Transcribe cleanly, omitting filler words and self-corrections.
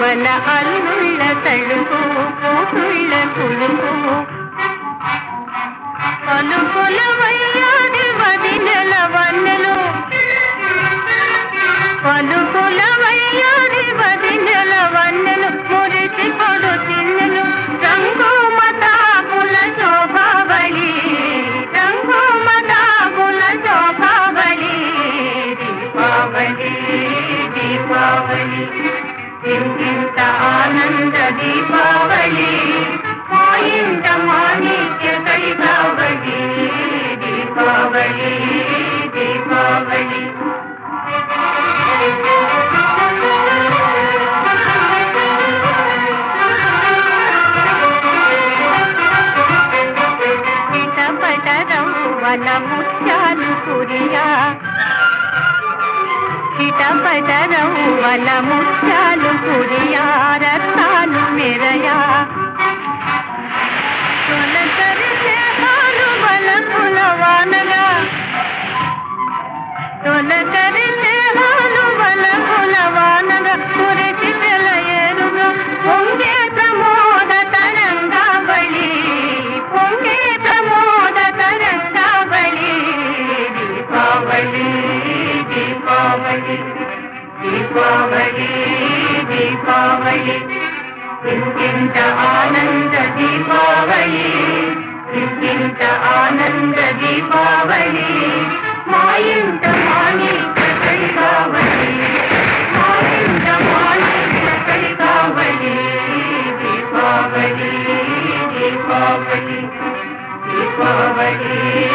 మన అల్లుళ్ళ తలుపు కూతుళ్ళ కులుపు పలుకుల వయ్యాది వదినెల వన్నెలు పలుకుల వయ్యాది వదినెల వన్నెలు మురిసి కొడు చిన్నెలు రంగు మతాకుల శోభావళి రంగు మతాకుల శోభావళి దీపావళి దీపావళి ఇంత ఆనంద దీపావళి మా ఇంట మాణిక్య కైకావళి దీపావళి దీపావళి చిటపటరవ్వన ముత్యాలు కురియా చిటపటరవ్వన ముత్యాలు కురియా రత్నాలు మెరయా తొలకరిసే హాలు వలపుల వానగా తొలకరిసే హాలు వలపుల వానగా కురిసి తెలయేరుగా పొంగే ప్రమోద తరంగావళి పొంగే ప్రమోద తరంగావళి దీపావళి దీపావళి దీపావళి దీపావళి ఇంత ఆనంద దీపావళి ఇంత ఆనంద దీపావళి మా ఇంట మాణిక్య కైకావళి మా ఇంట మాణిక్య కైకావళి దీపావళి దీపావళి దీపావళి